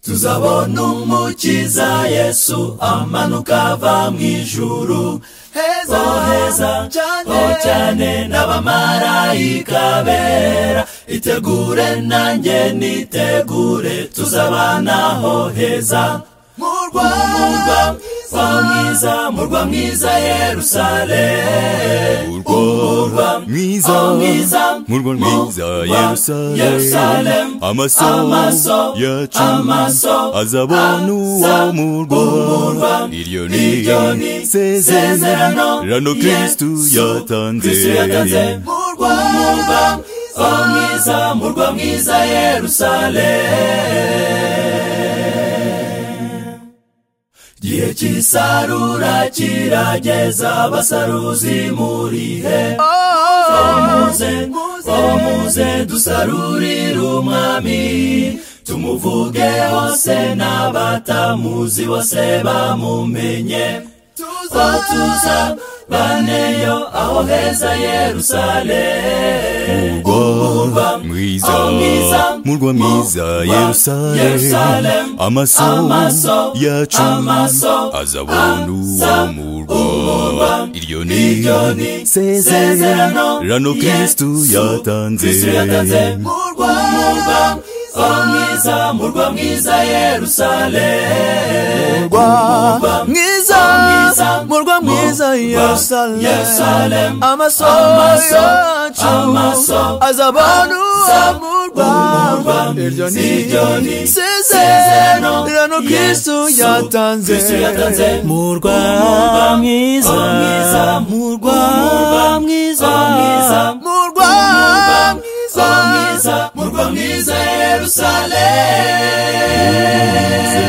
tuzabona umukiza Yesu amanuka ava mu ijuru. Heza cyane n'abamarayika bera, itegure nanjye nitegure, tuzabanaho heza. Murwa mwiza Yerusalemu, murwa mwiza Yerusalemu, amaso yacu azabona uwo murwa. Iryo ni isezerano Kristo yatanze. Murwa mwiza Yerusalemu, igihe cy'isarura kirageza, abasaruzi murihe. Muze dusarurire umwami, tumuvuge hose n'abatamuzi bose bamumenye. Tuzabaneyo aho heza Yerusalemu, murwa mwiza Yerusalemu, amaso yacu azabona uwo murwa. Iryo ni isezerano Kristo yatanze. Murwa mwiza Yerusalemu, murwa mwiza Yerusalemu, amaso azabona uwo murwa. Iryo ni isezerano Kristo yatanze. Murwa mwiza Yerusalemu.